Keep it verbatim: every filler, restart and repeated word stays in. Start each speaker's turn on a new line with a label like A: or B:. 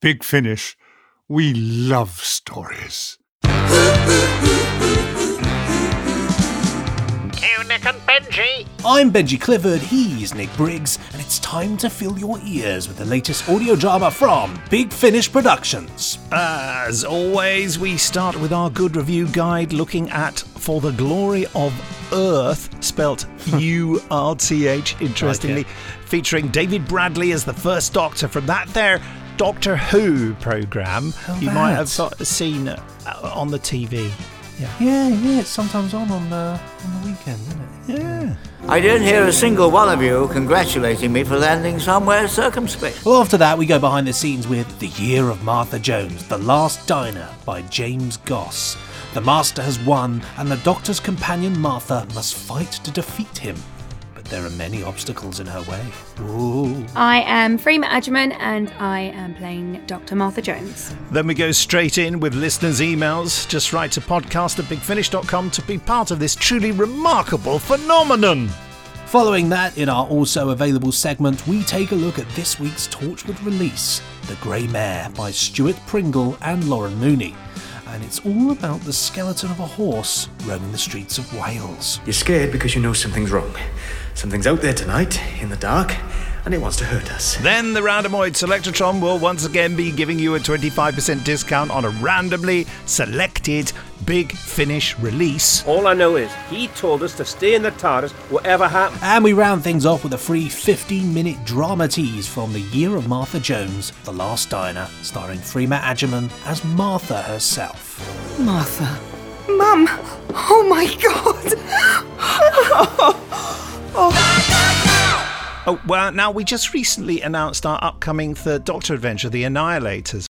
A: Big Finish. We love stories.
B: Oh, Nick and Benji.
C: I'm Benji Clifford, he's Nick Briggs, and it's time to fill your ears with the latest audio drama from Big Finish Productions.
D: As always, we start with our good review guide looking at For the Glory of Earth, spelt U R T H, interestingly,
C: Like
D: featuring David Bradley as the first Doctor from that there Doctor Who programme
C: Oh,
D: you might
C: that.
D: have got- seen uh, on the T V.
C: Yeah, yeah, it's sometimes on on, uh, on the weekend, isn't it?
D: Yeah.
E: I didn't hear a single one of you congratulating me for landing somewhere circumspect.
C: Well, after that, we go behind the scenes with The Year of Martha Jones, The Last Diner by James Goss. The Master has won, and the Doctor's companion Martha must fight to defeat him. But there are many obstacles in her way. Ooh.
F: I am Freema Agyeman and I am playing Doctor Martha Jones.
D: Then we go straight in with listeners' emails. Just write to podcast at big finish dot com to be part of this truly remarkable phenomenon.
C: Following that, in our also available segment, we take a look at this week's Torchwood release, The Grey Mare by Stuart Pringle and Lauren Mooney. And it's all about the skeleton of a horse roaming the streets of Wales.
G: You're scared because you know something's wrong. Something's out there tonight, in the dark, and it wants to hurt us.
D: Then the Randomoid Selectron will once again be giving you a twenty-five percent discount on a randomly selected Big Finish release.
H: All I know is he told us to stay in the TARDIS, whatever happened.
C: And we round things off with a free fifteen-minute drama tease from The Year of Martha Jones, The Last Diner, starring Freema Agyeman as Martha herself.
I: Martha. Mum! Oh my god!
D: Oh, well, now we just recently announced our upcoming third Doctor adventure, The Annihilators,